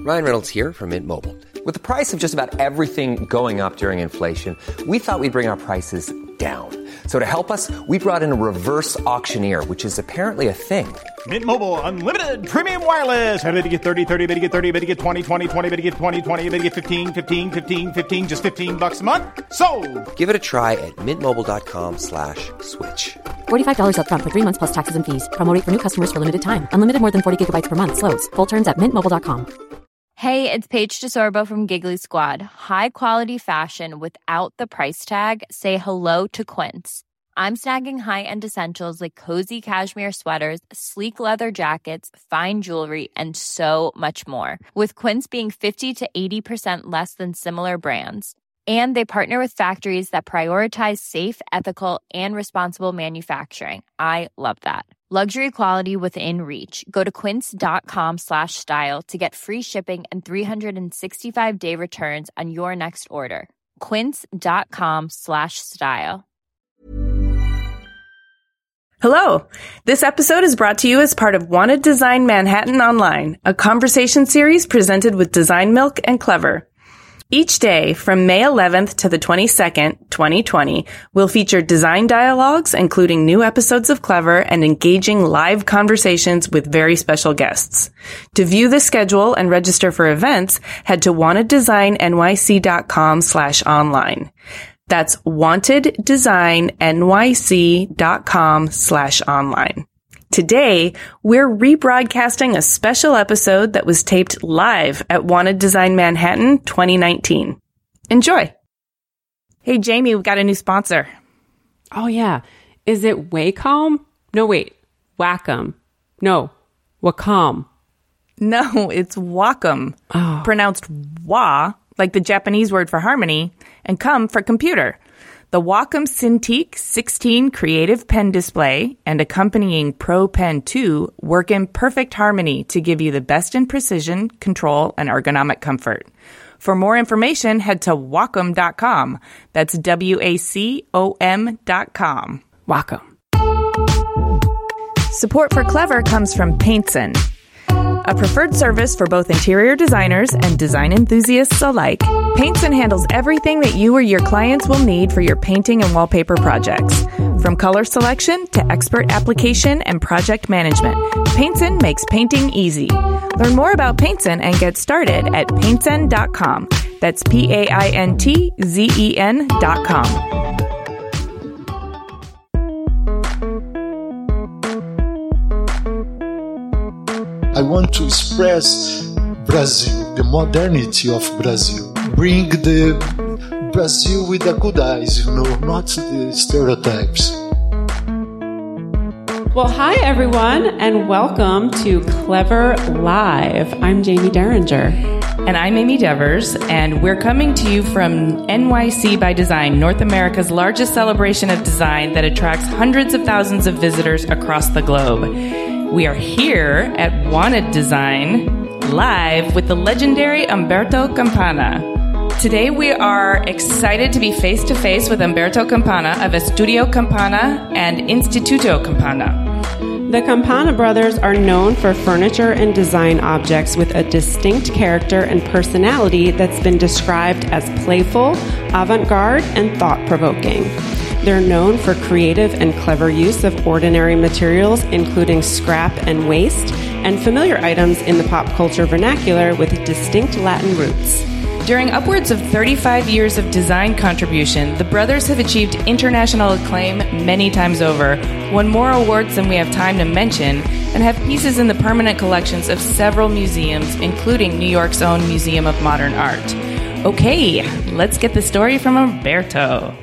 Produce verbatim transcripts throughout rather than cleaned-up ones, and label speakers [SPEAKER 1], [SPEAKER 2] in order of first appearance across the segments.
[SPEAKER 1] Ryan Reynolds here from Mint Mobile. With the price of just about everything going up during inflation, we thought we'd bring our prices down. So to help us, we brought in a reverse auctioneer, which is apparently a thing.
[SPEAKER 2] Mint Mobile Unlimited Premium Wireless. How to get thirty, thirty, how to get thirty, how to get twenty, twenty, twenty, how to get twenty, twenty, how to get fifteen, fifteen, fifteen, fifteen, just fifteen bucks a month? Sold!
[SPEAKER 1] Give it a try at mintmobile.com slash switch.
[SPEAKER 3] forty-five dollars up front for three months plus taxes and fees. Promo rate for new customers for limited time. Unlimited more than forty gigabytes per month. Slows full terms at mint mobile dot com.
[SPEAKER 4] Hey, it's Paige DeSorbo from Giggly Squad. High quality fashion without the price tag. Say hello to Quince. I'm snagging high-end essentials like cozy cashmere sweaters, sleek leather jackets, fine jewelry, and so much more. With Quince being fifty to eighty percent less than similar brands. And they partner with factories that prioritize safe, ethical, and responsible manufacturing. I love that. Luxury quality within reach. Go to quince.com slash style to get free shipping and three sixty-five day returns on your next order. Quince.com slash style.
[SPEAKER 5] Hello. This episode is brought to you as part of Wanted Design Manhattan Online, a conversation series presented with Design Milk and Clever. Each day, from May eleventh to the twenty-second, twenty twenty, will feature design dialogues, including new episodes of Clever and engaging live conversations with very special guests. To view the schedule and register for events, head to wanteddesign.nyc.com slash online. That's wanteddesign.nyc.com slash online. Today, we're rebroadcasting a special episode that was taped live at Wanted Design Manhattan twenty nineteen. Enjoy! Hey, Jamie, we've got a new sponsor.
[SPEAKER 6] Oh, yeah. Is it Wacom? No, wait. Wacom. No. Wacom.
[SPEAKER 5] No, it's Wacom.
[SPEAKER 6] Oh.
[SPEAKER 5] Pronounced wa, like the Japanese word for harmony, and come for computer. The Wacom Cintiq sixteen Creative Pen Display and accompanying Pro Pen two work in perfect harmony to give you the best in precision, control, and ergonomic comfort. For more information, head to wacom dot com. That's W A C O M dot com.
[SPEAKER 6] Wacom.
[SPEAKER 5] Support for Clever comes from Paintson, a preferred service for both interior designers and design enthusiasts alike. Paintson handles everything that you or your clients will need for your painting and wallpaper projects. From color selection to expert application and project management, Paintson makes painting easy. Learn more about Paintson and get started at paintson dot com. That's P A I N T Z E N dot com.
[SPEAKER 7] I want to express Brazil, the modernity of Brazil. Bring the Brazil with the good eyes, you know, not the stereotypes.
[SPEAKER 6] Well, hi, everyone, and welcome to Clever Live. I'm Jamie Derringer.
[SPEAKER 5] And I'm Amy Devers, and we're coming to you from N Y C by Design, North America's largest celebration of design that attracts hundreds of thousands of visitors across the globe. We are here at Wanted Design, live with the legendary Umberto Campana. Today we are excited to be face-to-face with Umberto Campana of Estudio Campana and Instituto Campana.
[SPEAKER 6] The Campana brothers are known for furniture and design objects with a distinct character and personality that's been described as playful, avant-garde, and thought-provoking. They're known for creative and clever use of ordinary materials, including scrap and waste, and familiar items in the pop culture vernacular with distinct Latin roots.
[SPEAKER 5] During upwards of thirty-five years of design contribution, the brothers have achieved international acclaim many times over, won more awards than we have time to mention, and have pieces in the permanent collections of several museums, including New York's own Museum of Modern Art. Okay, let's get the story from Umberto.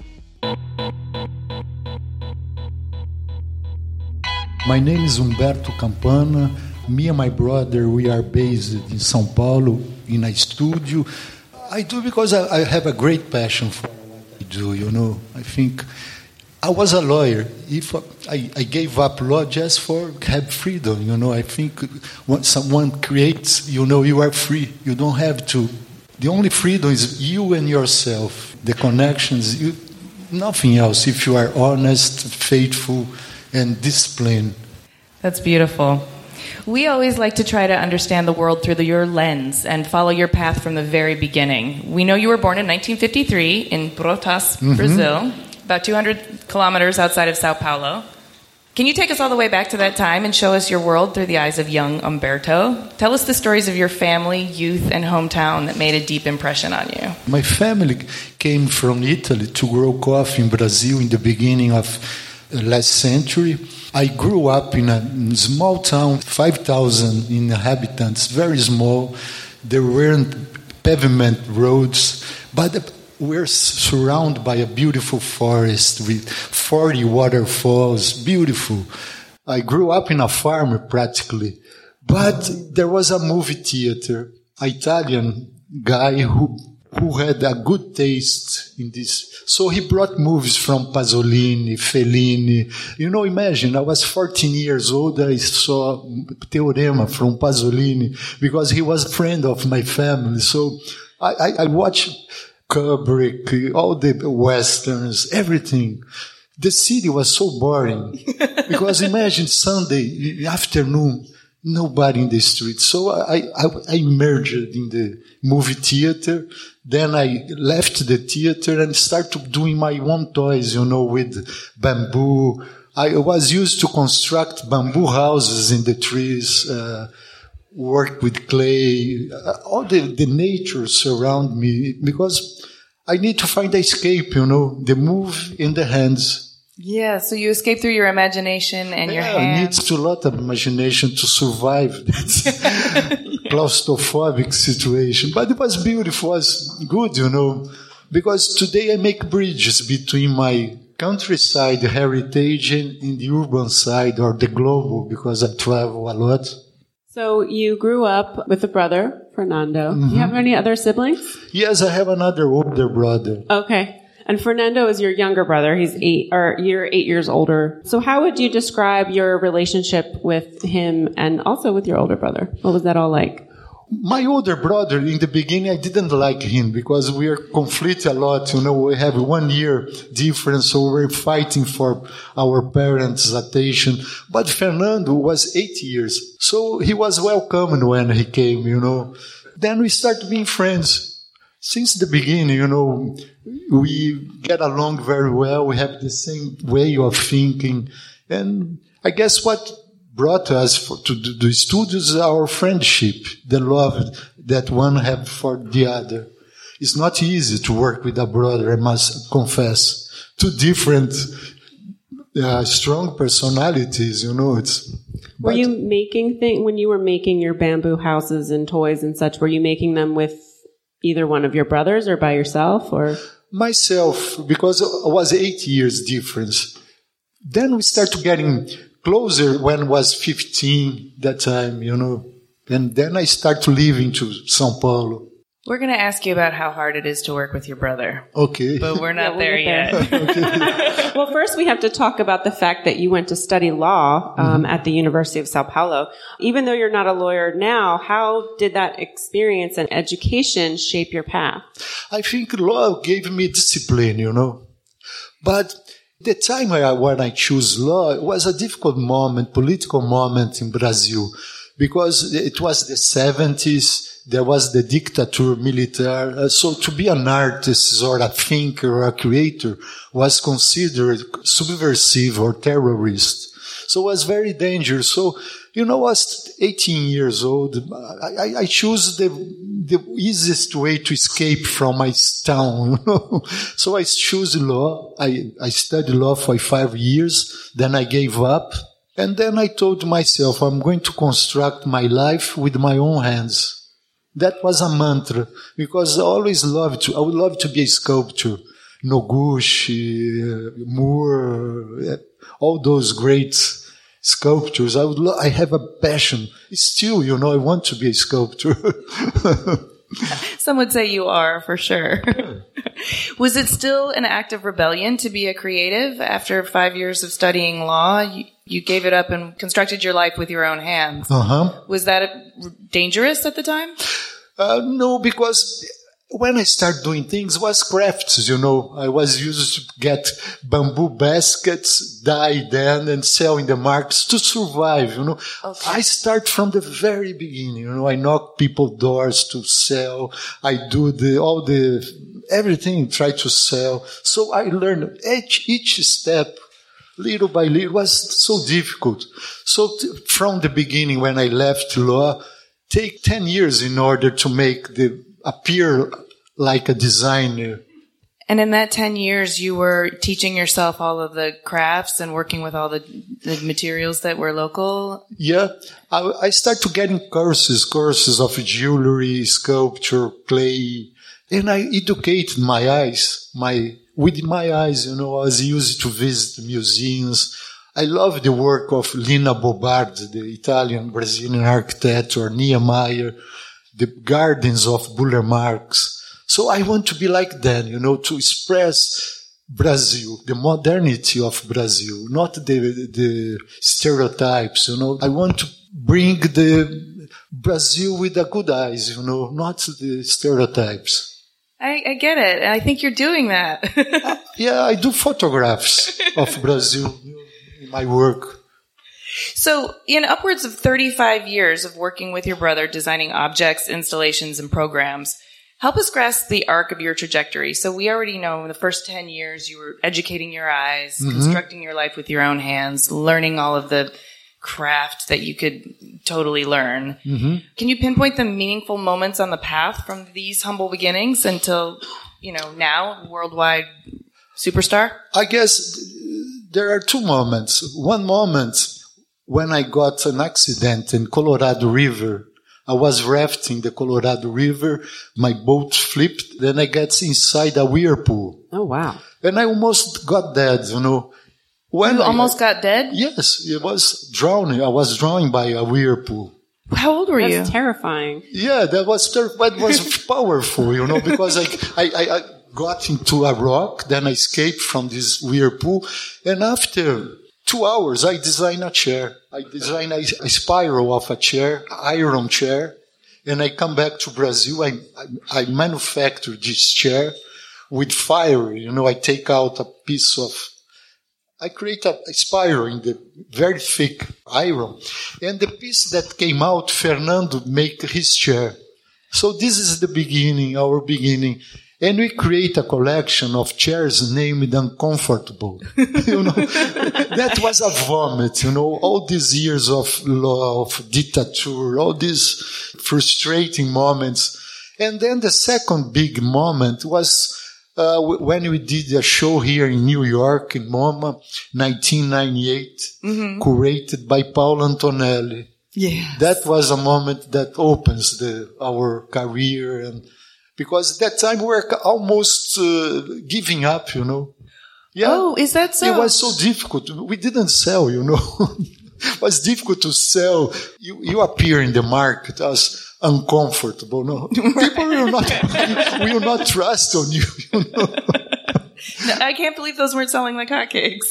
[SPEAKER 7] My name is Umberto Campana. Me and my brother, we are based in São Paulo in a studio. I do because I, I have a great passion for what I do, you know. I think I was a lawyer. If I, I gave up law just for have freedom, you know. I think when someone creates, you know, you are free. You don't have to. The only freedom is you and yourself. The connections, you, nothing else. If you are honest, faithful, and disciplined.
[SPEAKER 5] That's beautiful. We always like to try to understand the world through the, your lens and follow your path from the very beginning. We know you were born in nineteen fifty-three in Brotas, mm-hmm. Brazil, about two hundred kilometers outside of Sao Paulo. Can you take us all the way back to that time and show us your world through the eyes of young Umberto? Tell us the stories of your family, youth, and hometown that made a deep impression on you.
[SPEAKER 7] My family came from Italy to grow coffee in Brazil in the beginning of the last century. I grew up in a small town, five thousand inhabitants, very small. There weren't pavement roads, but we're surrounded by a beautiful forest with forty waterfalls, beautiful. I grew up in a farm practically, but there was a movie theater, an Italian guy who who had a good taste in this. So he brought movies from Pasolini, Fellini. You know, imagine, I was fourteen years old, I saw Teorema from Pasolini because he was a friend of my family. So I, I, I watched Kubrick, all the westerns, everything. The city was so boring because imagine Sunday afternoon, nobody in the street. So I, I, I emerged in the movie theater. Then I left the theater and started doing my own toys, you know, with bamboo. I was used to construct bamboo houses in the trees, uh, work with clay, uh, all the, the nature surround me because I need to find escape, you know, the move in the hands.
[SPEAKER 5] Yeah, so you escape through your imagination and
[SPEAKER 7] yeah,
[SPEAKER 5] your hands.
[SPEAKER 7] It needs a lot of imagination to survive that yeah. claustrophobic situation. But it was beautiful, it was good, you know, because today I make bridges between my countryside heritage and in the urban side or the global because I travel a lot.
[SPEAKER 6] So you grew up with a brother, Fernando. Mm-hmm. Do you have any other siblings?
[SPEAKER 7] Yes, I have another older brother.
[SPEAKER 6] Okay. And Fernando is your younger brother. He's eight, or you're eight years older. So how would you describe your relationship with him and also with your older brother? What was that all like?
[SPEAKER 7] My older brother, in the beginning, I didn't like him because we are conflict a lot. You know, we have one year difference, so we're fighting for our parents' attention. But Fernando was eight years, so he was welcomed when he came, you know. Then we started being friends. Since the beginning, you know, we get along very well. We have the same way of thinking. And I guess what brought us for, to the studios is our friendship, the love that one have for the other. It's not easy to work with a brother, I must confess. Two different, uh, strong personalities, you know. It's.
[SPEAKER 6] Were you making things, when you were making your bamboo houses and toys and such, were you making them with either one of your brothers or by yourself or?
[SPEAKER 7] Myself, because it was eight years difference. Then we started getting closer when I was fifteen, that time, you know. And then I started living to São Paulo.
[SPEAKER 5] We're going to ask you about how hard it is to work with your brother.
[SPEAKER 7] Okay.
[SPEAKER 5] But we're not
[SPEAKER 6] yeah,
[SPEAKER 5] there yet.
[SPEAKER 6] Okay. Well, first we have to talk about the fact that you went to study law um, mm-hmm. at the University of Sao Paulo. Even though you're not a lawyer now, how did that experience and education shape your path?
[SPEAKER 7] I think law gave me discipline, you know. But the time I, when I chose law, it was a difficult moment, political moment in Brazil, because it was the seventies. There was the dictator, military. Uh, so to be an artist or a thinker or a creator was considered subversive or terrorist. So it was very dangerous. So, you know, I was eighteen years old. I, I, I chose the, the easiest way to escape from my town, you know. So I chose law. I, I studied law for five years. Then I gave up. And then I told myself, I'm going to construct my life with my own hands. That was a mantra, because I always loved to, I would love to be a sculptor. Noguchi, Moore, all those great sculptors. I would lo- I have a passion. Still, you know, I want to be a sculptor.
[SPEAKER 5] Some would say you are, for sure. Was it still an act of rebellion to be a creative? After five years of studying law, you, you gave it up and constructed your life with your own hands.
[SPEAKER 7] Uh-huh.
[SPEAKER 5] Was that dangerous at the time?
[SPEAKER 7] Uh, no, because when I started doing things, it was crafts, you know. I was used to get bamboo baskets, dye them, and sell in the markets to survive, you know. Okay. I start from the very beginning, you know. I knock people's doors to sell. I do the all the everything, try to sell. So I learned each, each step, little by little. It was so difficult. So t- from the beginning, when I left law, take ten years in order to make the appear like a designer.
[SPEAKER 5] And in that ten years, you were teaching yourself all of the crafts and working with all the, the materials that were local?
[SPEAKER 7] Yeah. I, I started getting courses, courses of jewelry, sculpture, clay. And I educated my eyes, my, with my eyes, you know, I was used to visit museums. I love the work of Lina Bobardi, the Italian Brazilian architect, or Niemeyer, the gardens of Burle Marx. So I want to be like that, you know, to express Brazil, the modernity of Brazil, not the, the stereotypes, you know. I want to bring the Brazil with the good eyes, you know, not the stereotypes.
[SPEAKER 5] I, I get it. And I think you're doing that.
[SPEAKER 7] uh, yeah, I do photographs of Brazil in my work.
[SPEAKER 5] So, in upwards of thirty-five years of working with your brother, designing objects, installations, and programs, help us grasp the arc of your trajectory. So we already know in the first ten years you were educating your eyes, mm-hmm. constructing your life with your own hands, learning all of the craft that you could totally learn. Mm-hmm. Can you pinpoint the meaningful moments on the path from these humble beginnings until, you know, now, worldwide superstar?
[SPEAKER 7] I guess there are two moments. One moment when I got an accident in Colorado River. I was rafting the Colorado River. My boat flipped. Then I got inside a whirlpool.
[SPEAKER 6] Oh, wow.
[SPEAKER 7] And I almost got dead, you know. When
[SPEAKER 5] you
[SPEAKER 7] I,
[SPEAKER 5] almost got dead?
[SPEAKER 7] Yes. It was drowning. I was drowned by a whirlpool.
[SPEAKER 5] How old were
[SPEAKER 6] That's
[SPEAKER 5] you?
[SPEAKER 6] That's terrifying.
[SPEAKER 7] Yeah, that was ter- but it was powerful, you know, because I, I, I, I got into a rock. Then I escaped from this whirlpool. And after two hours, I designed a chair. I designed a, a spiral of a chair, iron chair, and I come back to Brazil. I, I, I manufacture this chair with fire. You know, I take out a piece of, I create a, a spiral in the very thick iron. And the piece that came out, Fernando make his chair. So this is the beginning, our beginning. And we create a collection of chairs named Uncomfortable. You know, that was a vomit, you know, all these years of law, of dictator, all these frustrating moments. And then the second big moment was uh, when we did a show here in New York, in MoMA, nineteen ninety-eight, mm-hmm. curated by Paolo Antonelli.
[SPEAKER 5] Yeah,
[SPEAKER 7] that was a moment that opens the, our career, and because at that time we were almost uh, giving up, you know. Yeah.
[SPEAKER 5] Oh, is that so?
[SPEAKER 7] It was so difficult. We didn't sell, you know. It was difficult to sell. You, you appear in the market as uncomfortable. No, people will not will not trust on you. You know?
[SPEAKER 5] No, I can't believe those weren't selling like hotcakes.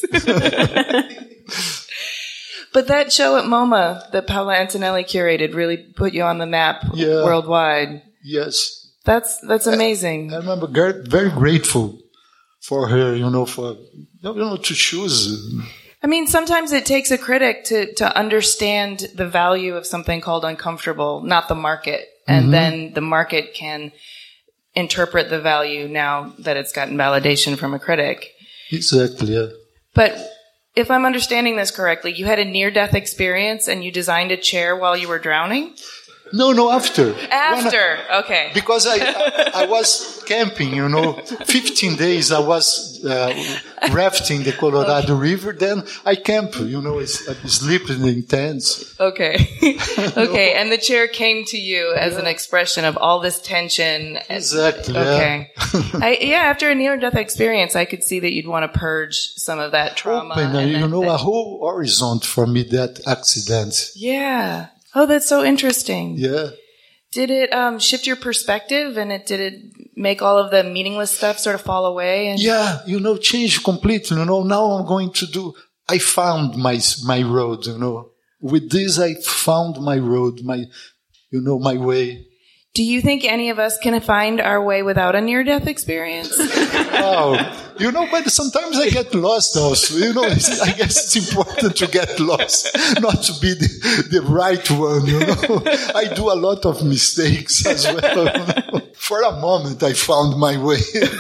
[SPEAKER 5] But that show at MoMA that Paolo Antonelli curated really put you on the map yeah. worldwide.
[SPEAKER 7] Yes.
[SPEAKER 5] That's that's amazing.
[SPEAKER 7] I, I remember very grateful for her, you know, for you know to choose.
[SPEAKER 5] I mean, sometimes it takes a critic to to understand the value of something called uncomfortable, not the market, and mm-hmm. then the market can interpret the value now that it's gotten validation from a critic.
[SPEAKER 7] Exactly. Yeah.
[SPEAKER 5] But if I'm understanding this correctly, you had a near-death experience and you designed a chair while you were drowning?
[SPEAKER 7] No, no, after.
[SPEAKER 5] After, I, okay.
[SPEAKER 7] Because I, I I was camping, you know, fifteen days I was uh, rafting the Colorado okay. River, then I camp, you know, I sleep in tents.
[SPEAKER 5] Okay. Okay, and the chair came to you as yeah. an expression of all this tension.
[SPEAKER 7] Exactly.
[SPEAKER 5] Okay.
[SPEAKER 7] Yeah.
[SPEAKER 5] I, yeah, after a near-death experience, I could see that you'd want to purge some of that trauma.
[SPEAKER 7] Open,
[SPEAKER 5] and
[SPEAKER 7] you
[SPEAKER 5] that,
[SPEAKER 7] know,
[SPEAKER 5] that,
[SPEAKER 7] a whole horizon for me, that accident.
[SPEAKER 5] Yeah. Oh, that's so interesting.
[SPEAKER 7] Yeah.
[SPEAKER 5] Did it um, shift your perspective, and it did it make all of the meaningless stuff sort of fall away? And
[SPEAKER 7] yeah, you know, change completely. You know, now I'm going to do. I found my my road. You know, with this I found my road, my, you know, my way.
[SPEAKER 5] Do you think any of us can find our way without a near-death experience?
[SPEAKER 7] Oh, you know, but sometimes I get lost also. You know, it's, I guess it's important to get lost, not to be the, the right one, you know. I do a lot of mistakes as well. You know? For a moment, I found my way.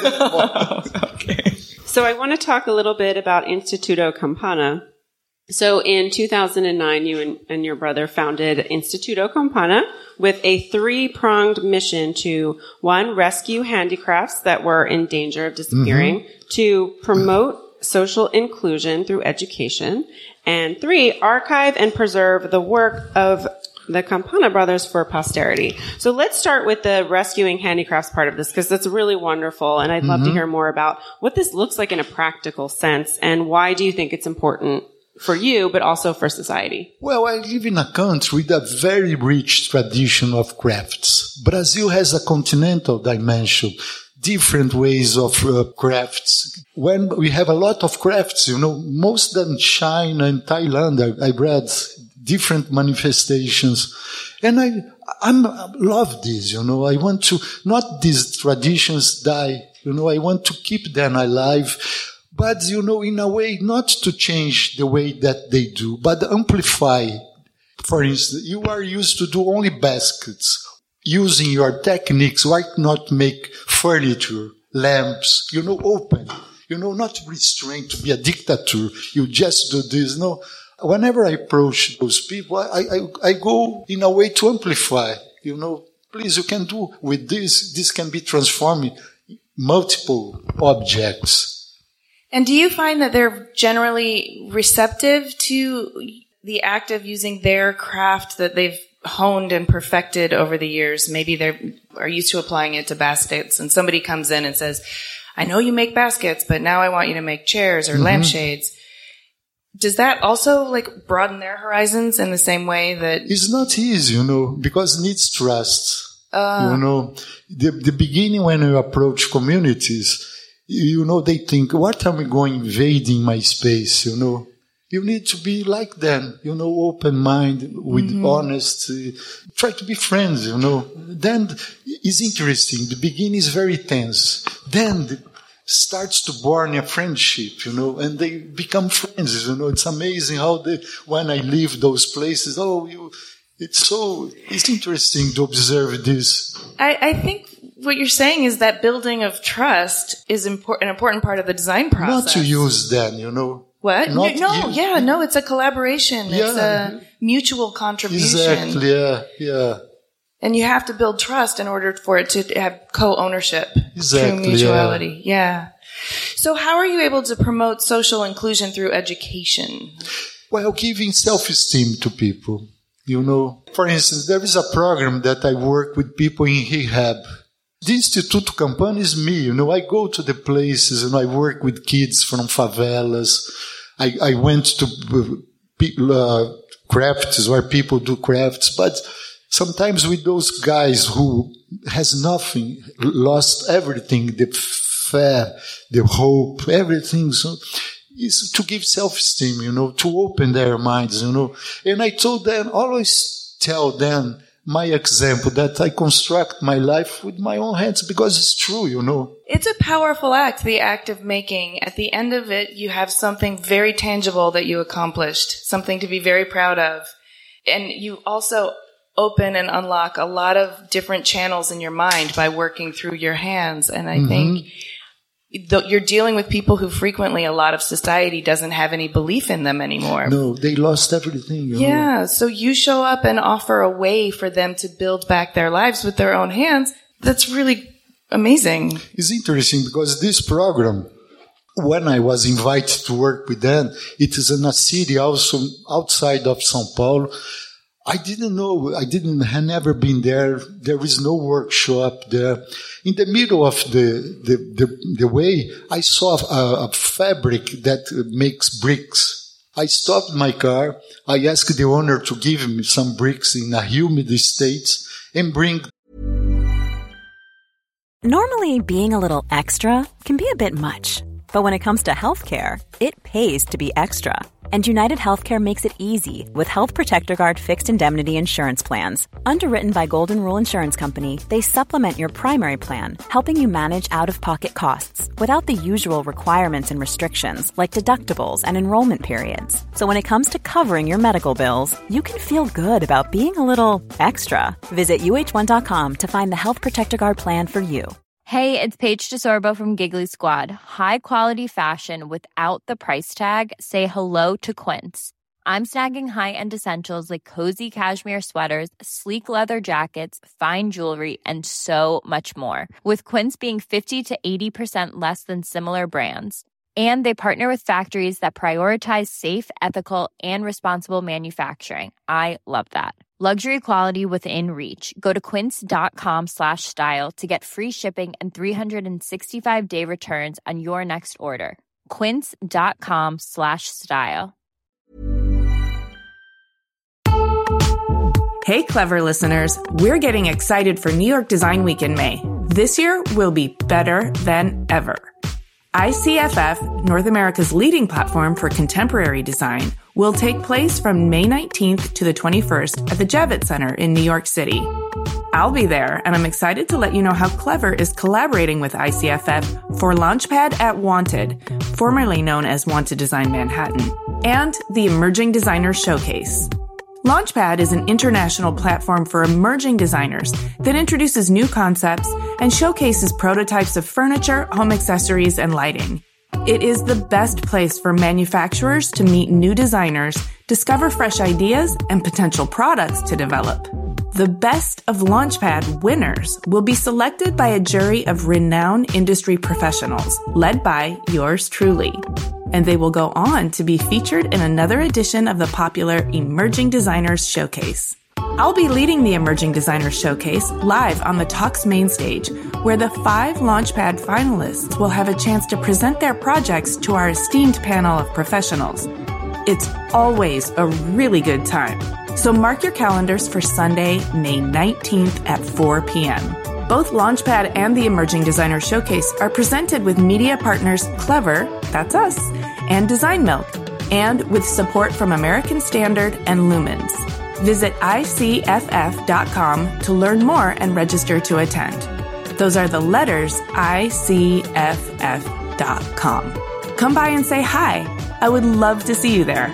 [SPEAKER 6] Okay. So I want to talk a little bit about Instituto Campana. So in two thousand nine, you and, and your brother founded Instituto Campana with a three-pronged mission to, one, rescue handicrafts that were in danger of disappearing, mm-hmm. to promote social inclusion through education, and three, archive and preserve the work of the Campana brothers for posterity. So let's start with the rescuing handicrafts part of this, because that's really wonderful, and I'd love mm-hmm. to hear more about what this looks like in a practical sense, and why do you think it's important for you, but also for society?
[SPEAKER 7] Well, I live in a country with a very rich tradition of crafts. Brazil has a continental dimension, different ways of uh, crafts. When we have a lot of crafts, you know, most of them China and Thailand, I, I read different manifestations. And I, I'm, I love this, you know, I want to, not these traditions die, you know, I want to keep them alive. But, you know, in a way, not to change the way that they do, but amplify. For instance, you are used to do only baskets. Using your techniques, why not make furniture, lamps, you know, open, you know, not restrained to be a dictator. You just do this. No, whenever I approach those people, I, I, I go in a way to amplify, you know, please, you can do with this, this can be transformed in multiple objects.
[SPEAKER 5] And do you find that they're generally receptive to the act of using their craft that they've honed and perfected over the years? Maybe they are used to applying it to baskets, and somebody comes in and says, I know you make baskets, but now I want you to make chairs or mm-hmm. lampshades. Does that also like broaden their horizons in the same way that...
[SPEAKER 7] It's not easy, you know, because it needs trust. Uh, you know, the, the beginning when you approach communities, you know, they think, what am I going invading my space, you know? You need to be like them, you know, open-minded, with mm-hmm. honesty. Try to be friends, you know. Then it's interesting. The beginning is very tense. Then it starts to born a friendship, you know, and they become friends, you know. It's amazing how they, when I leave those places, oh, you, it's so, it's interesting to observe this.
[SPEAKER 5] I, I think what you're saying is that building of trust is import, an important part of the design process.
[SPEAKER 7] Not to use them, you know.
[SPEAKER 5] What?
[SPEAKER 7] Not
[SPEAKER 5] no,
[SPEAKER 7] use,
[SPEAKER 5] yeah, no, it's a collaboration.
[SPEAKER 7] Yeah,
[SPEAKER 5] it's a mutual contribution.
[SPEAKER 7] Exactly, yeah, yeah.
[SPEAKER 5] And you have to build trust in order for it to have co-ownership.
[SPEAKER 7] Exactly,
[SPEAKER 5] true mutuality. Yeah. yeah. So how are you able to promote social inclusion through education?
[SPEAKER 7] Well, giving self-esteem to people. You know, for instance, there is a program that I work with people in rehab. The Instituto Campana is me, you know, I go to the places and I work with kids from favelas. I, I went to uh, crafts where people do crafts, but sometimes with those guys who has nothing, lost everything, the fair, the hope, everything, so is to give self-esteem, you know, to open their minds, you know. And I told them, always tell them, my example, that I construct my life with my own hands because it's true, you know.
[SPEAKER 5] It's a powerful act, the act of making. At the end of it, you have something very tangible that you accomplished, something to be very proud of. And you also open and unlock a lot of different channels in your mind by working through your hands. And I mm-hmm. think you're dealing with people who frequently a lot of society doesn't have any belief in them anymore.
[SPEAKER 7] No, they lost everything. You
[SPEAKER 5] yeah,
[SPEAKER 7] know?
[SPEAKER 5] So you show up and offer a way for them to build back their lives with their own hands. That's really amazing.
[SPEAKER 7] It's interesting because this program, when I was invited to work with them, it is in a city also outside of São Paulo. I didn't know, I didn't, had never been there. There is no workshop there. In the middle of the, the, the, the way, I saw a, a fabric that makes bricks. I stopped my car. I asked the owner to give me some bricks in a humid state and bring.
[SPEAKER 8] Normally, being a little extra can be a bit much. But when it comes to healthcare, it pays to be extra. And United Healthcare makes it easy with Health Protector Guard fixed indemnity insurance plans. Underwritten by Golden Rule Insurance Company, they supplement your primary plan, helping you manage out-of-pocket costs without the usual requirements and restrictions like deductibles and enrollment periods. So when it comes to covering your medical bills, you can feel good about being a little extra. Visit U H one dot com to find the Health Protector Guard plan for you.
[SPEAKER 4] Hey, it's Paige DeSorbo from Giggly Squad. High quality fashion without the price tag. Say hello to Quince. I'm snagging high-end essentials like cozy cashmere sweaters, sleek leather jackets, fine jewelry, and so much more. With Quince being fifty to eighty percent less than similar brands. And they partner with factories that prioritize safe, ethical, and responsible manufacturing. I love that. Luxury quality within reach. Go to quince.com slash style to get free shipping and three sixty-five day returns on your next order. Quince.com slash style.
[SPEAKER 5] Hey, Clever listeners, we're getting excited for New York Design Week in May. This year will be better than ever. I C F F, North America's leading platform for contemporary design, will take place from May nineteenth to the twenty-first at the Javits Center in New York City. I'll be there, and I'm excited to let you know how Clever is collaborating with I C F F for Launchpad at Wanted, formerly known as Wanted Design Manhattan, and the Emerging Designers Showcase. Launchpad is an international platform for emerging designers that introduces new concepts and showcases prototypes of furniture, home accessories, and lighting. It is the best place for manufacturers to meet new designers, discover fresh ideas, and potential products to develop. The best of Launchpad winners will be selected by a jury of renowned industry professionals, led by yours truly. And they will go on to be featured in another edition of the popular Emerging Designers Showcase. I'll be leading the Emerging Designers Showcase live on the Talks main stage, where the five Launchpad finalists will have a chance to present their projects to our esteemed panel of professionals. It's always a really good time. So mark your calendars for Sunday, May nineteenth at four p.m. Both Launchpad and the Emerging Designer Showcase are presented with media partners Clever, that's us, and Design Milk, and with support from American Standard and Lumens. Visit I C F F dot com to learn more and register to attend. Those are the letters I C F F dot com. Come by and say hi. I would love to see you there.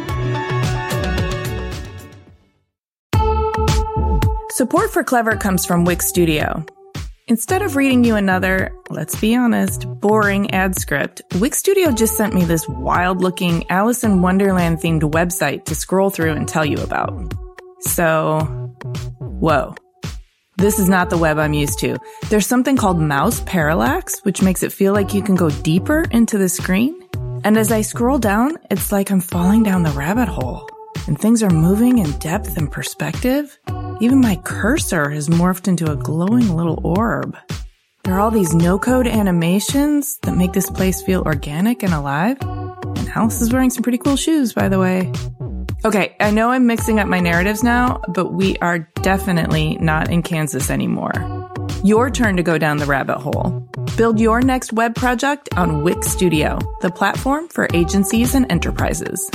[SPEAKER 5] Support for Clever comes from Wix Studio. Instead of reading you another, let's be honest, boring ad script, Wix Studio just sent me this wild-looking Alice in Wonderland-themed website to scroll through and tell you about. So, whoa. This is not the web I'm used to. There's something called mouse parallax, which makes it feel like you can go deeper into the screen. And as I scroll down, it's like I'm falling down the rabbit hole. And things are moving in depth and perspective. Even my cursor has morphed into a glowing little orb. There are all these no-code animations that make this place feel organic and alive. And Alice is wearing some pretty cool shoes, by the way. Okay, I know I'm mixing up my narratives now, but we are definitely not in Kansas anymore. Your turn to go down the rabbit hole. Build your next web project on Wix Studio, the platform for agencies and enterprises.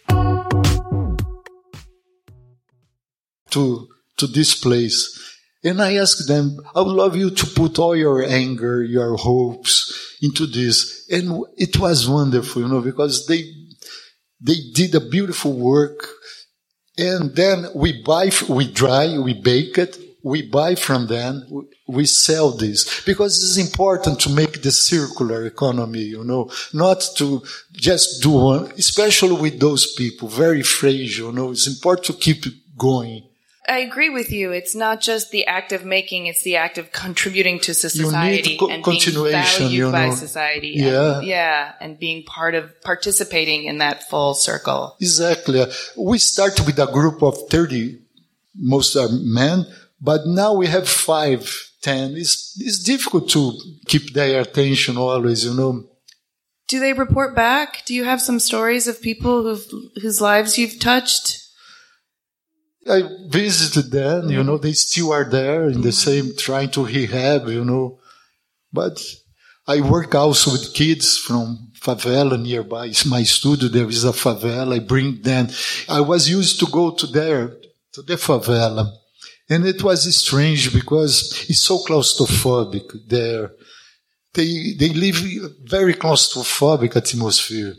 [SPEAKER 7] To to this place. And I asked them, I would love you to put all your anger, your hopes into this. And it was wonderful, you know, because they they did a beautiful work. And then we buy, we dry, we bake it, we buy from them, we sell this. Because it's important to make the circular economy, you know, not to just do one, especially with those people, very fragile, you know, it's important to keep it going.
[SPEAKER 5] I agree with you. It's not just the act of making, it's the act of contributing to society
[SPEAKER 7] co-
[SPEAKER 5] and being valued
[SPEAKER 7] you know.
[SPEAKER 5] by society.
[SPEAKER 7] Yeah.
[SPEAKER 5] And, yeah. And being part of, participating in that full circle.
[SPEAKER 7] Exactly. We started with a group of thirty, most are men, but now we have five, ten. It's, it's difficult to keep their attention always, you know.
[SPEAKER 5] Do they report back? Do you have some stories of people who've, whose lives you've touched?
[SPEAKER 7] I visited them, you know, they still are there in the same, trying to rehab, you know. But I work also with kids from favela nearby. It's my studio, there is a favela. I bring them. I was used to go to there, to the favela. And it was strange because it's so claustrophobic there. They, they live very claustrophobic atmosphere.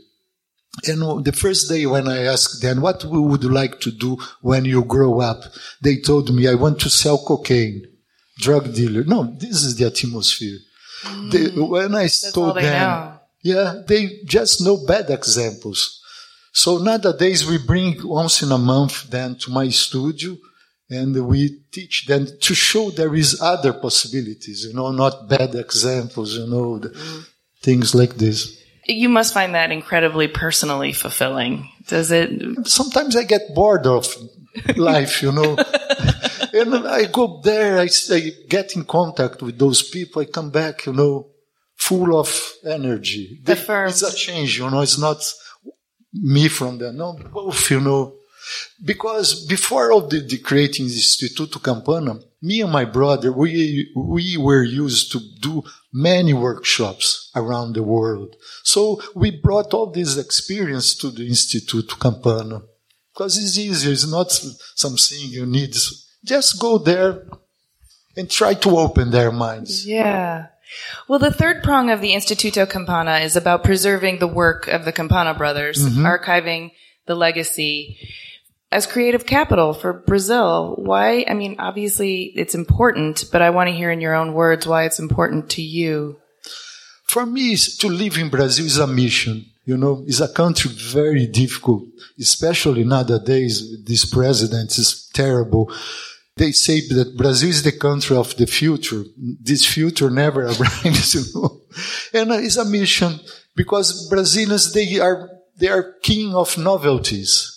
[SPEAKER 7] And the first day when I asked them, what would you like to do when you grow up? They told me, I want to sell cocaine, drug dealer. No, this is the atmosphere. Mm, they, when I told them, know. yeah, they just know bad examples. So nowadays we bring once in a month then to my studio and we teach them to show there is other possibilities, you know, not bad examples, you know, the, mm. things like this.
[SPEAKER 5] You must find that incredibly personally fulfilling. Does it?
[SPEAKER 7] Sometimes I get bored of life, you know. And I go there, I, I get in contact with those people, I come back, you know, full of energy. They, it's a change, you know, it's not me from there, no, both, you know. Because before of the, the creating the Instituto Campana, me and my brother, we we were used to do many workshops around the world. So we brought all this experience to the Instituto Campana. Because it's easier, it's not something you need. Just go there and try to open their minds.
[SPEAKER 5] Yeah. Well, the third prong of the Instituto Campana is about preserving the work of the Campana brothers, mm-hmm. archiving the legacy. As creative capital for Brazil, why? I mean, obviously it's important, but I want to hear in your own words why it's important to you.
[SPEAKER 7] For me, to live in Brazil is a mission. You know, it's a country very difficult, especially nowadays. This president is terrible. They say that Brazil is the country of the future. This future never arrives, you know. And it's a mission because Brazilians, they are, they are king of novelties.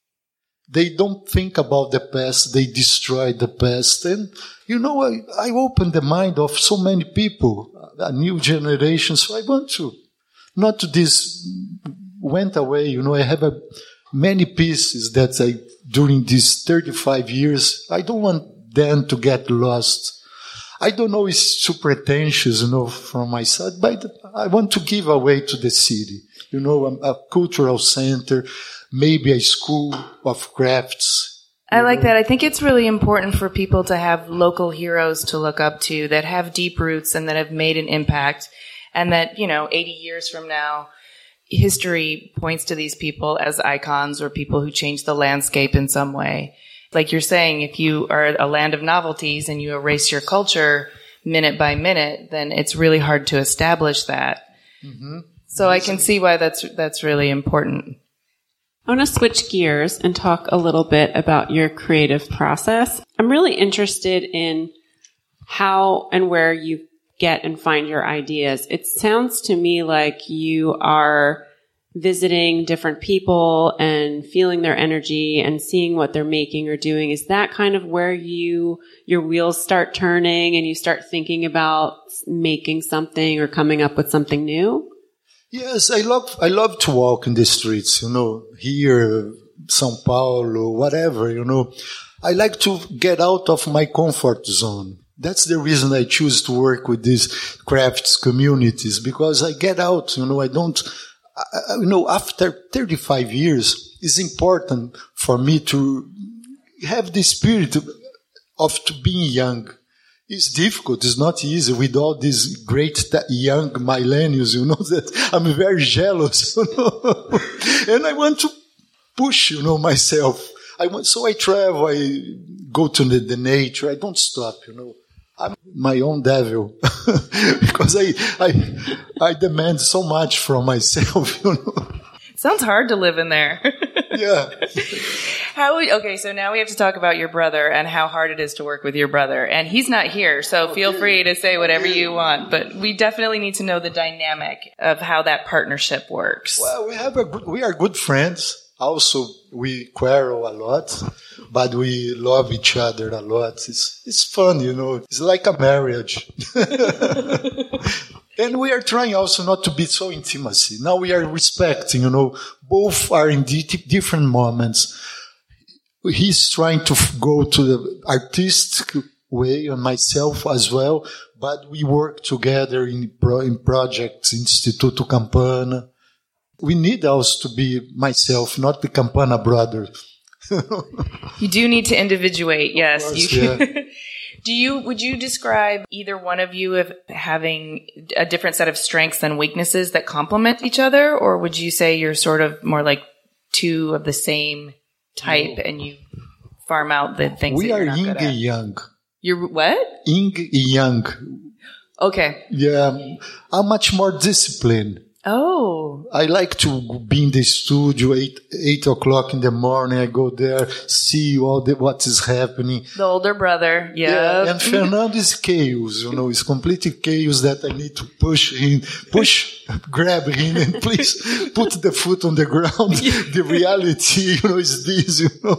[SPEAKER 7] They don't think about the past. They destroy the past. And, you know, I, I opened the mind of so many people, a new generation. So I want to, not to this went away. You know, I have a, many pieces that I, during these thirty-five years, I don't want them to get lost. I don't know, it's too pretentious, you know, from my side, but I want to give away to the city. You know, a, a cultural center, maybe a school of crafts.
[SPEAKER 5] I like that. I think it's really important for people to have local heroes to look up to that have deep roots and that have made an impact, and that, you know, eighty years from now, history points to these people as icons or people who changed the landscape in some way. Like you're saying, if you are a land of novelties and you erase your culture minute by minute, then it's really hard to establish that. Mm-hmm. So I can see why that's that's really important.
[SPEAKER 6] I want to switch gears and talk a little bit about your creative process. I'm really interested in how and where you get and find your ideas. It sounds to me like you are visiting different people and feeling their energy and seeing what they're making or doing. Is that kind of where you, your wheels start turning and you start thinking about making something or coming up with something new?
[SPEAKER 7] Yes, I love, I love to walk in the streets, you know, here, São Paulo, whatever, you know. I like to get out of my comfort zone. That's the reason I choose to work with these crafts communities, because I get out, you know, I don't, I, you know, after thirty-five years, it's important for me to have the spirit of, of to being young. It's difficult. It's not easy with all these great young millennials, you know, that I'm very jealous, you know, and I want to push, you know, myself. I want, so I travel, I go to the, the nature. I don't stop, you know. I'm my own devil because I, I, I demand so much from myself, you know.
[SPEAKER 5] Sounds hard to live in there.
[SPEAKER 7] Yeah.
[SPEAKER 5] How we, okay, so now we have to talk about your brother and how hard it is to work with your brother. And he's not here, so feel free to say whatever you want. But we definitely need to know the dynamic of how that partnership works.
[SPEAKER 7] Well, we have a good, we are good friends. Also, we quarrel a lot, but we love each other a lot. It's it's fun, you know. It's like a marriage. And we are trying also not to be so intimacy. Now we are respecting, you know. Both are in di- different moments. He's trying to f- go to the artistic way on myself as well, but we work together in, pro, in projects, Instituto Campana. We need also to be myself, not the Campana brother.
[SPEAKER 5] You do need to individuate, yes.
[SPEAKER 7] Course,
[SPEAKER 5] you
[SPEAKER 7] yeah.
[SPEAKER 5] Do you, would you describe either one of you as having a different set of strengths and weaknesses that complement each other? Or would you say you're sort of more like two of the same type no. and you farm out the things
[SPEAKER 7] we
[SPEAKER 5] that you're
[SPEAKER 7] are
[SPEAKER 5] not
[SPEAKER 7] yin
[SPEAKER 5] good at?
[SPEAKER 7] and yang.
[SPEAKER 5] You're what?
[SPEAKER 7] Yin and yang.
[SPEAKER 5] Okay.
[SPEAKER 7] Yeah, I'm much more disciplined.
[SPEAKER 5] Oh.
[SPEAKER 7] I like to be in the studio eight eight o'clock in the morning. I go there, see all the what is happening.
[SPEAKER 5] The older brother, yeah.
[SPEAKER 7] yeah and Fernando is chaos, you know, it's completely chaos that I need to push him, push, grab him, and please put the foot on the ground. The reality, you know, is this, you know.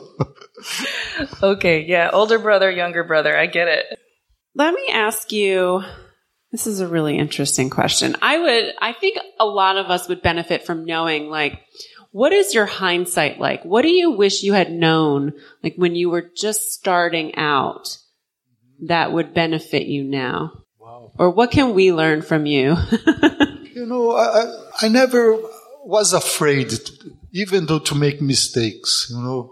[SPEAKER 5] Okay, yeah, older brother, younger brother, I get it.
[SPEAKER 6] Let me ask you. This is a really interesting question. I would, I think a lot of us would benefit from knowing, like, what is your hindsight like? What do you wish you had known, like, when you were just starting out that would benefit you now?
[SPEAKER 7] Wow.
[SPEAKER 6] Or what can we learn from you?
[SPEAKER 7] You know, I, I never was afraid, to, even though to make mistakes, you know.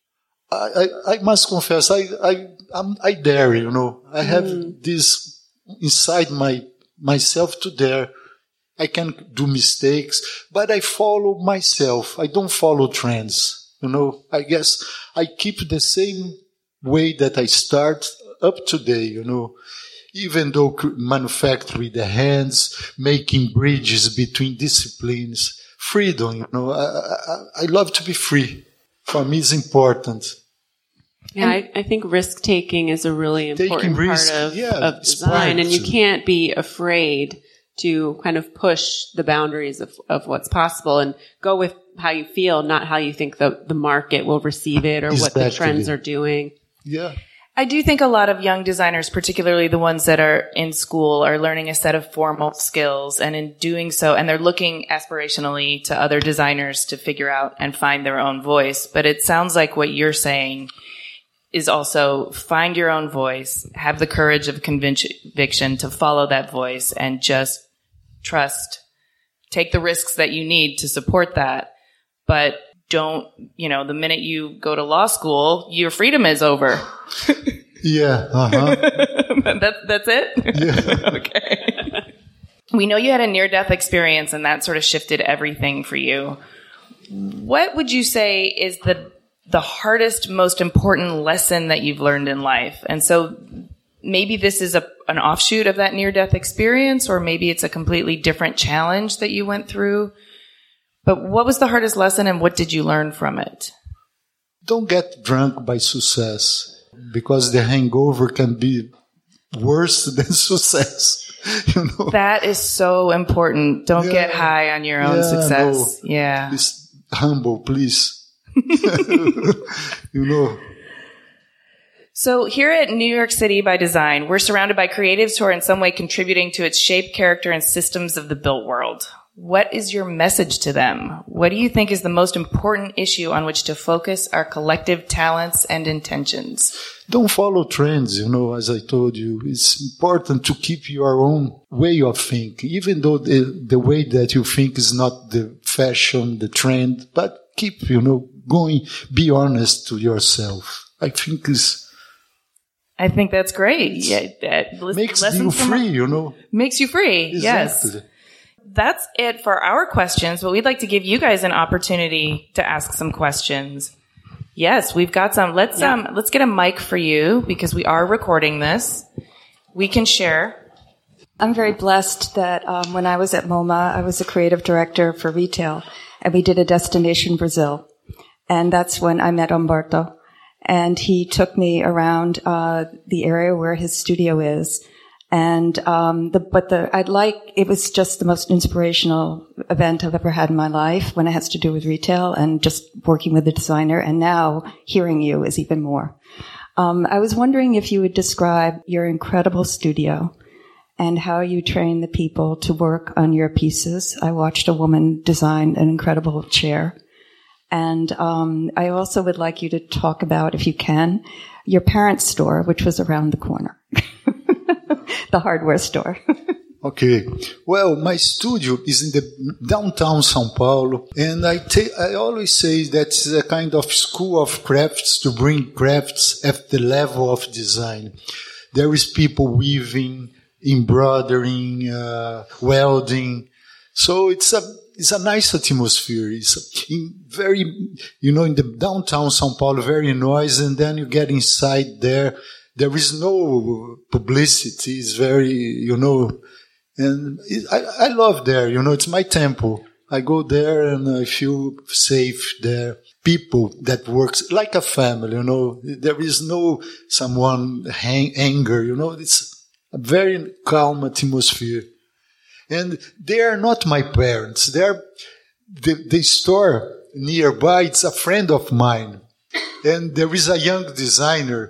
[SPEAKER 7] I, I, I must confess, I, I, I'm, I dare, you know. I have mm. this inside my myself to dare. I can do mistakes, but I follow myself. I don't follow trends. You know, I guess I keep the same way that I start up today, you know, even though manufacturing the hands, making bridges between disciplines, freedom, you know, I, I, I love to be free. For me, it's important.
[SPEAKER 6] Yeah, I, I think risk-taking is a really important risk, part of, yeah, of design, and you can't be afraid to kind of push the boundaries of, of what's possible and go with how you feel, not how you think the, the market will receive it or exactly. what the trends are doing.
[SPEAKER 7] Yeah.
[SPEAKER 5] I do think a lot of young designers, particularly the ones that are in school, are learning a set of formal skills, and in doing so, and they're looking aspirationally to other designers to figure out and find their own voice. But it sounds like what you're saying is also find your own voice, have the courage of conviction to follow that voice, and just trust, take the risks that you need to support that. But don't, you know, the minute you go to law school, your freedom is over.
[SPEAKER 7] Yeah. Uh-huh.
[SPEAKER 5] that's, that's it?
[SPEAKER 7] Yeah.
[SPEAKER 5] Okay. We know you had a near-death experience, and that sort of shifted everything for you. What would you say is the the hardest, most important lesson that you've learned in life? And so maybe this is a, an offshoot of that near-death experience, or maybe it's a completely different challenge that you went through. But what was the hardest lesson, and what did you learn from it?
[SPEAKER 7] Don't get drunk by success, because the hangover can be worse than success. You know?
[SPEAKER 5] That is so important. Don't yeah. get high on your own
[SPEAKER 7] yeah,
[SPEAKER 5] success.
[SPEAKER 7] No.
[SPEAKER 5] Yeah.
[SPEAKER 7] Please, humble, please. You know.
[SPEAKER 5] So here at New York City by Design, we're surrounded by creatives who are in some way contributing to its shape, character, and systems of the built world. What is your message to them? What do you think is the most important issue on which to focus our collective talents and intentions?
[SPEAKER 7] Don't follow trends, you know, as I told you. It's important to keep your own way of thinking, even though the, the way that you think is not the fashion, the trend, but keep, you know, going, be honest to yourself. I think is.
[SPEAKER 5] I think that's great. Yeah, that
[SPEAKER 7] makes you free, you know.
[SPEAKER 5] Makes you free,
[SPEAKER 7] exactly.
[SPEAKER 5] Yes. That's it for our questions, but we'd like to give you guys an opportunity to ask some questions. Yes, we've got some. Let's yeah. um let's get a mic for you, because we are recording this. We can share.
[SPEAKER 9] I'm very blessed that um, when I was at MoMA, I was a creative director for retail, and we did a destination Brazil. And that's when I met Umberto. And he took me around uh the area where his studio is. And um the but the I'd like it was just the most inspirational event I've ever had in my life when it has to do with retail and just working with the designer. And now hearing you is even more. Um I was wondering if you would describe your incredible studio and how you train the people to work on your pieces. I watched a woman design an incredible chair. And um, I also would like you to talk about, if you can, your parents' store, which was around the corner, the hardware store.
[SPEAKER 7] Okay. Well, my studio is in the downtown São Paulo, and I ta- I always say that's a kind of school of crafts to bring crafts at the level of design. There is people weaving, embroidering, uh, welding. So it's a it's a nice atmosphere. It's in very, you know, in the downtown São Paulo, very noisy, and then you get inside there. There is no publicity. It's very, you know. And I, I love there, you know, it's my temple. I go there and I feel safe there. People that works like a family, you know, there is no someone hang, anger, you know, it's a very calm atmosphere. And they are not my parents. They're, the, the store nearby, it's a friend of mine. And there is a young designer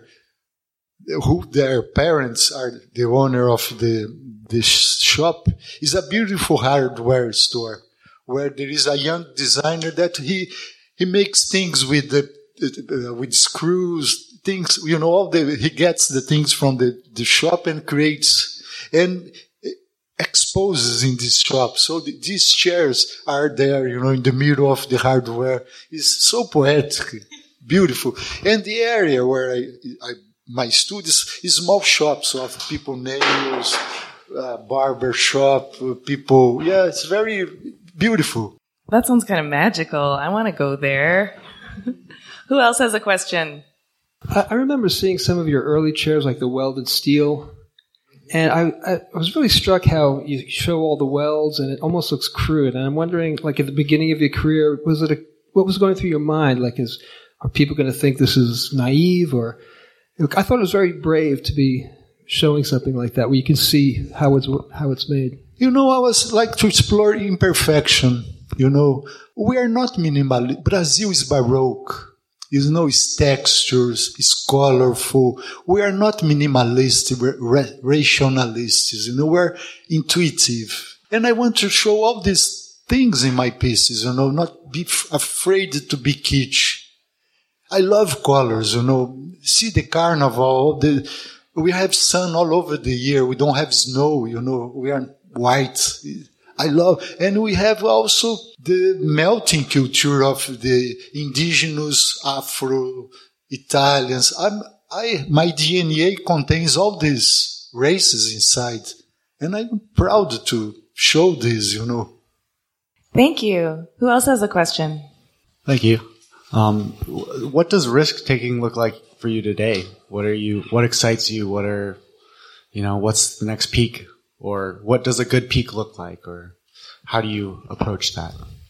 [SPEAKER 7] who their parents are the owner of the The shop. Is a beautiful hardware store where there is a young designer that he he makes things with the uh, with screws, things, you know, all the he gets the things from the, the shop and creates and exposes in this shop. So the, these chairs are there, you know, in the middle of the hardware. It's so poetic, beautiful. And the area where I, I my studios is small shops of people nails. Uh, barber shop, uh, people. Yeah, it's very beautiful.
[SPEAKER 5] That sounds kind of magical. I want to go there. Who else has a question?
[SPEAKER 10] I, I remember seeing some of your early chairs, like the welded steel, and I, I, I was really struck how you show all the welds, and it almost looks crude. And I'm wondering, like at the beginning of your career, was it a, what was going through your mind? Like, is are people going to think this is naive? Or I thought it was very brave to be showing something like that, where you can see how it's how it's made.
[SPEAKER 7] You know, I was like to explore imperfection. You know, we are not minimal. Brazil is baroque. You know, it's textures, it's colorful. We are not minimalist, we're ra- rationalists. You know, we're intuitive. And I want to show all these things in my pieces. You know, not be f- afraid to be kitsch. I love colors. You know, see the carnival, the we have sun all over the year. We don't have snow, you know. We are white. I love, and we have also the melting culture of the indigenous Afro-Italians. I'm, I, my D N A contains all these races inside, and I'm proud to show this, you know.
[SPEAKER 5] Thank you. Who else has a question?
[SPEAKER 11] Thank you. Um, what does risk-taking look like for you today? What are you, what excites you? What are, you know, what's the next peak? Or what does a good peak look like? Or how do you approach that?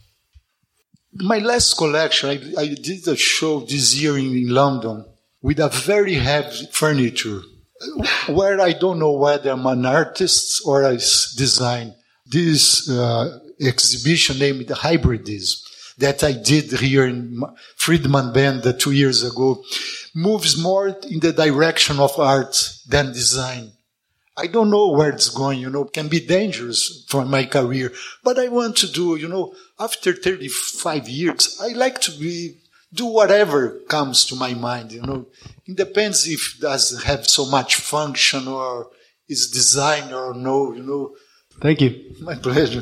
[SPEAKER 7] My last collection, I, I did a show this year in, in London with a very heavy furniture where I don't know whether I'm an artist or I design. This uh, exhibition named Hybridism that I did here in Friedman Benda two years ago moves more in the direction of art than design. I don't know where it's going, you know, it can be dangerous for my career, but I want to do, you know, after thirty-five years, I like to be, do whatever comes to my mind, you know. It depends if it does have so much function or is design or no, you know.
[SPEAKER 11] Thank you.
[SPEAKER 7] My pleasure.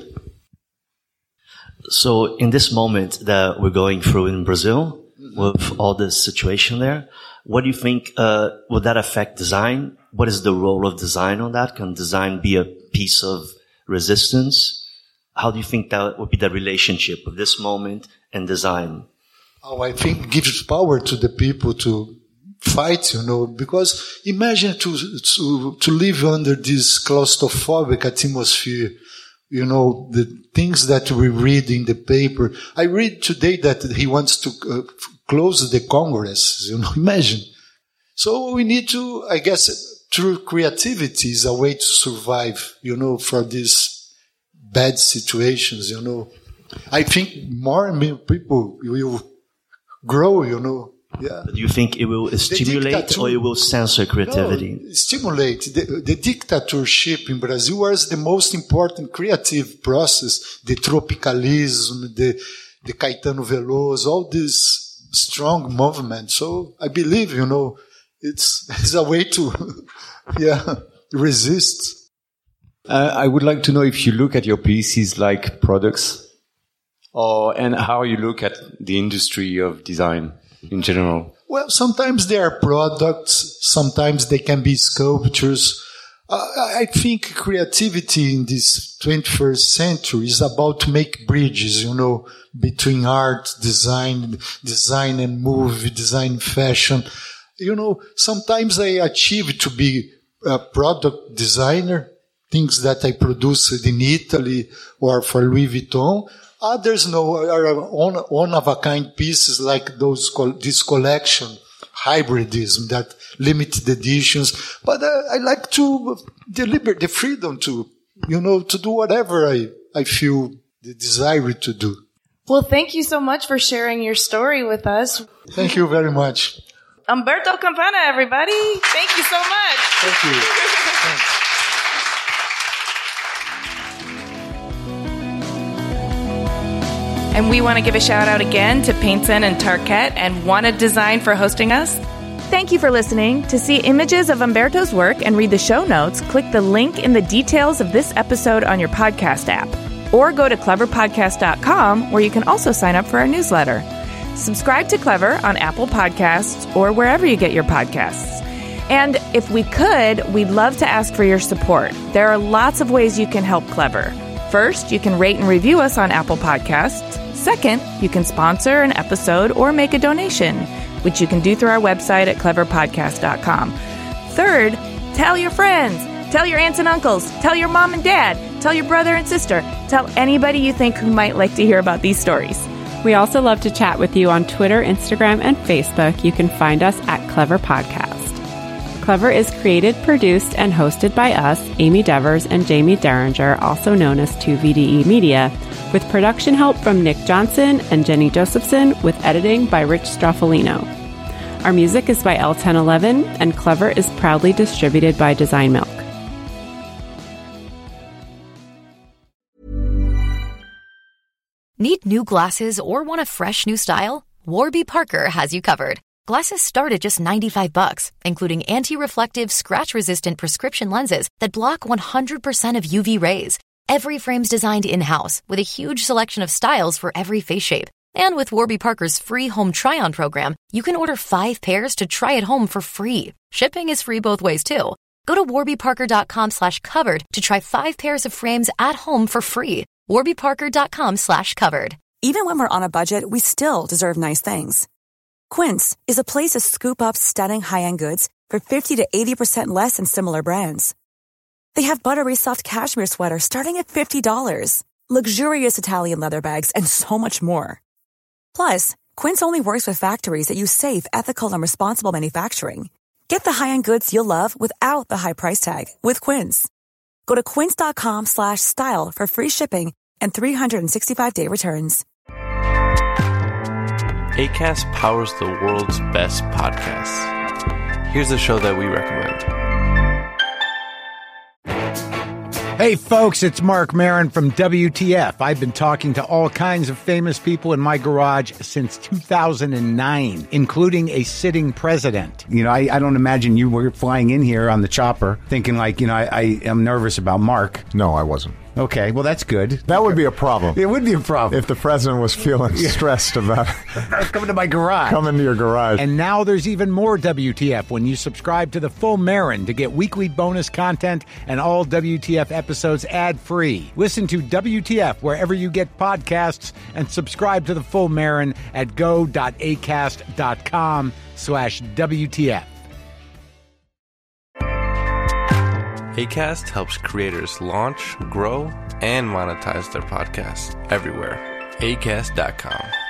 [SPEAKER 12] So in this moment that we're going through in Brazil, mm-hmm. with all this situation there, what do you think, uh, would that affect design? What is the role of design on that? Can design be a piece of resistance? How do you think that would be the relationship of this moment and design?
[SPEAKER 7] Oh, I think it gives power to the people to fight, you know, because imagine to, to, to live under this claustrophobic atmosphere. You know, the things that we read in the paper. I read today that he wants to uh, close the Congress, you know, imagine. So we need to, I guess, through creativity is a way to survive, you know, for these bad situations, you know. I think more and more people will grow, you know. Yeah.
[SPEAKER 12] Do you think it will stimulate or it will censor creativity?
[SPEAKER 7] No, stimulate. The, the dictatorship in Brazil was the most important creative process. The tropicalism, the the Caetano Veloso, all this strong movement. So I believe, you know, it's, it's a way to, yeah, resist.
[SPEAKER 13] Uh, I would like to know if you look at your pieces like products, or and how you look at the industry of design in general.
[SPEAKER 7] Well, sometimes they are products, sometimes they can be sculptures. Uh, I think creativity in this twenty-first century is about to make bridges, you know, between art, design, design and movie, design, fashion. You know, sometimes I achieve to be a product designer, things that I produced in Italy or for Louis Vuitton. Others no are one, one of a kind pieces like those, this collection, hybridism, that limited editions. But uh, I like to deliver the freedom to, you know, to do whatever I, I feel the desire to do.
[SPEAKER 5] Well, thank you so much for sharing your story with us.
[SPEAKER 7] Thank you very much.
[SPEAKER 5] Umberto Campana, everybody. Thank you so much.
[SPEAKER 7] Thank you. Thanks.
[SPEAKER 5] And we want to give a shout out again to Paintson and Tarquette and Wanted Design for hosting us. Thank you for listening. To see images of Umberto's work and read the show notes, click the link in the details of this episode on your podcast app. Or go to clever podcast dot com, where you can also sign up for our newsletter. Subscribe to Clever on Apple Podcasts or wherever you get your podcasts. And if we could, we'd love to ask for your support. There are lots of ways you can help Clever. First, you can rate and review us on Apple Podcasts. Second, you can sponsor an episode or make a donation, which you can do through our website at clever podcast dot com. Third, tell your friends, tell your aunts and uncles, tell your mom and dad, tell your brother and sister, tell anybody you think who might like to hear about these stories.
[SPEAKER 6] We also love to chat with you on Twitter, Instagram, and Facebook. You can find us at Clever Podcast. Clever is created, produced, and hosted by us, Amy Devers and Jamie Derringer, also known as two V D E Media, with production help from Nick Johnson and Jenny Josephson, with editing by Rich Straffolino. Our music is by L ten eleven, and Clever is proudly distributed by Design Milk.
[SPEAKER 14] Need new glasses or want a fresh new style? Warby Parker has you covered. Glasses start at just ninety-five bucks, including anti-reflective, scratch-resistant prescription lenses that block one hundred percent of U V rays. Every frame's designed in-house with a huge selection of styles for every face shape. And with Warby Parker's free home try-on program, you can order five pairs to try at home for free. Shipping is free both ways, too. Go to warby parker dot com slash covered to try five pairs of frames at home for free. warby parker dot com slash covered.
[SPEAKER 15] Even when we're on a budget, we still deserve nice things. Quince is a place to scoop up stunning high-end goods for fifty to eighty percent less than similar brands. They have buttery soft cashmere sweaters starting at fifty dollars, luxurious Italian leather bags, and so much more. Plus, Quince only works with factories that use safe, ethical, and responsible manufacturing. Get the high-end goods you'll love without the high price tag with Quince. Go to quince dot com slash style for free shipping and three sixty-five day returns.
[SPEAKER 16] Acast powers the world's best podcasts. Here's a show that we recommend.
[SPEAKER 2] Hey folks, it's Mark Maron from W T F. I've been talking to all kinds of famous people in my garage since two thousand nine, including a sitting president. You know, I, I don't imagine you were flying in here on the chopper thinking like, you know, I, I am nervous about Mark.
[SPEAKER 17] No, I wasn't.
[SPEAKER 2] Okay, well, that's good.
[SPEAKER 17] That would be a problem.
[SPEAKER 2] It would be a problem.
[SPEAKER 17] If the president was feeling stressed about
[SPEAKER 2] coming to my garage.
[SPEAKER 17] Coming to your garage.
[SPEAKER 2] And now there's even more W T F when you subscribe to the Full Marin to get weekly bonus content and all W T F episodes ad-free. Listen to W T F wherever you get podcasts and subscribe to the Full Marin at go.acast.com slash WTF.
[SPEAKER 16] Acast helps creators launch, grow, and monetize their podcasts everywhere. acast dot com.